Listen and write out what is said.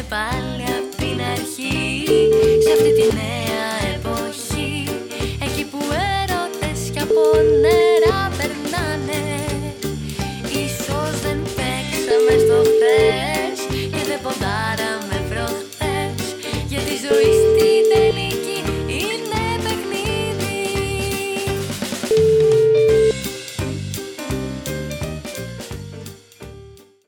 πάλι απ' την αρχή, σε αυτή τη νέα εποχή, εκεί που έρωτες κι από νερά περνάνε. Ίσως δεν παίξαμε στο χθες και δεν ποντάραμε προχθές, γιατί η ζωή